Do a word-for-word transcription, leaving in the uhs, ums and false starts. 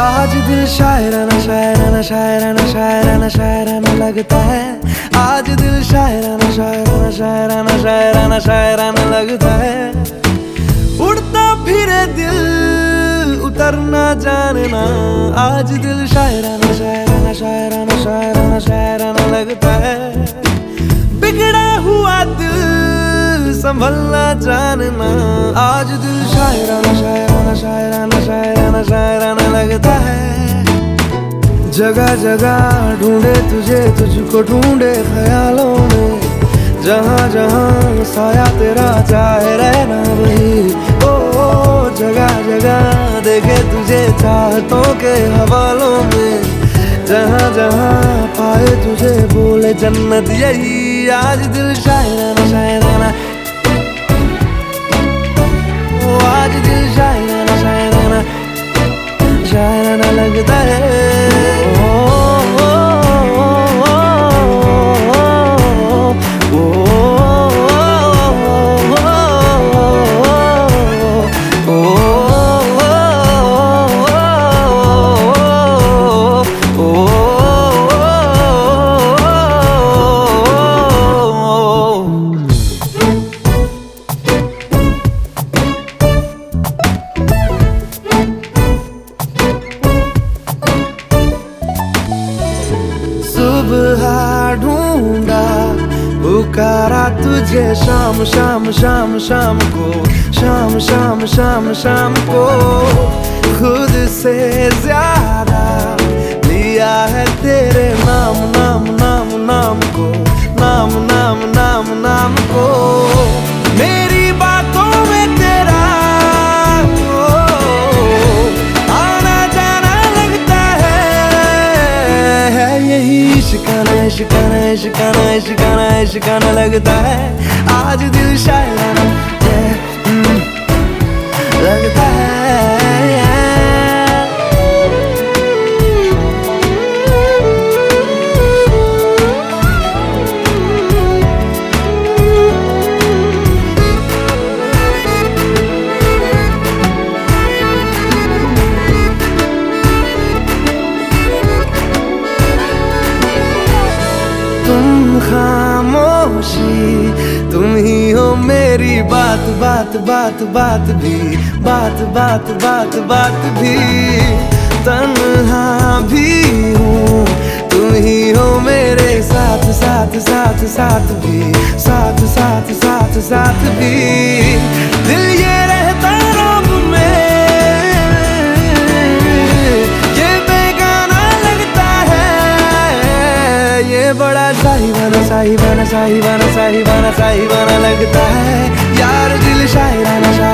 आज दिल शायराना शायराना शायराना शायराना शायराना लगता है। आज दिल शायराना शायराना शायराना शायराना शायराना लगता है। उड़ता फिरे दिल उतरना जानना। आज दिल शायराना शायराना शायराना शायराना शायराना लगता है। बिगड़ा हुआ दिल संभलना जानना। आज दिल शायराना शायराना शायराना शायराना शायराना लगता है। जगह जगह ढूंढे तुझे, तुझको ढूंढे ख्यालों में। जहाँ जहाँ साया तेरा चाहे रहना वही। ओ, ओ जगह जगह देखे तुझे चाहतों के हवालों में। जहाँ जहाँ पाए तुझे बोले जन्नत यही। आज दिल शायराना शायराना, ओ आज दिल शायराना शायराना शायराना लगता है। सुबह ढूंढा पुकारा तुझे शाम शाम शाम शाम को। शाम शाम शाम शाम को खुद से ज्यादा लिया है तेरे नाम नाम नाम नाम को। नाम नाम नाम नाम को मेरी बातों में तेरा आना जाना लगता है। है यही इश्काना इश्काना इश्काना इश्काना इश्काना लगता है। आज दिल शायराना लगता है। तुम खामोशी तुम ही हो मेरी बात बात बात बात भी। बात बात बात बात भी तन्हा भी हूँ। तुम ही हो मेरे साथ साथ साथ साथ भी। साथ साथ साथ साथ भी दिल ये रहता रब में। ये बेगाना लगता है। ये बड़ा साहिबाना साहिबाना साहिबाना साहिबाना साहिबाना लगता है। यार दिल शायराना